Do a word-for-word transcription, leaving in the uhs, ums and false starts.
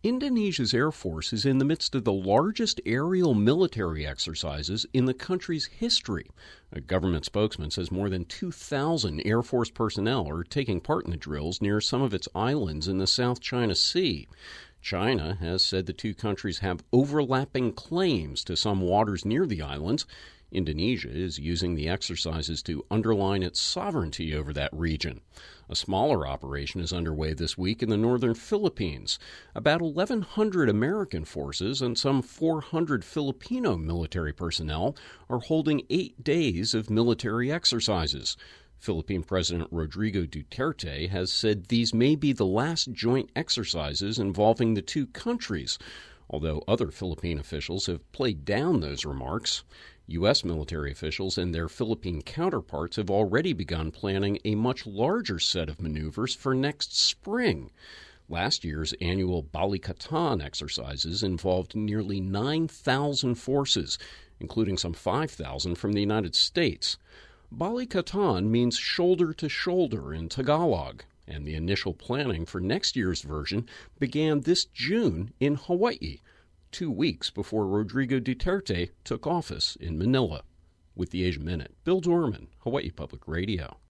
Indonesia's Air Force is in the midst of the largest aerial military exercises in the country's history. A government spokesman says more than two thousand Air Force personnel are taking part in the drills near some of its islands in the South China Sea. China has said the two countries have overlapping claims to some waters near the islands. Indonesia is using the exercises to underline its sovereignty over that region. A smaller operation is underway this week in the northern Philippines. About eleven hundred American forces and some four hundred Filipino military personnel are holding eight days of military exercises. Philippine President Rodrigo Duterte has said these may be the last joint exercises involving the two countries, although other Philippine officials have played down those remarks. U S military officials and their Philippine counterparts have already begun planning a much larger set of maneuvers for next spring. Last year's annual Balikatan exercises involved nearly nine thousand forces, including some five thousand from the United States. Balikatan means shoulder to shoulder in Tagalog, and the initial planning for next year's version began this June in Hawaii, two weeks before Rodrigo Duterte took office in Manila. With the Asia Minute, Bill Dorman, Hawaii Public Radio.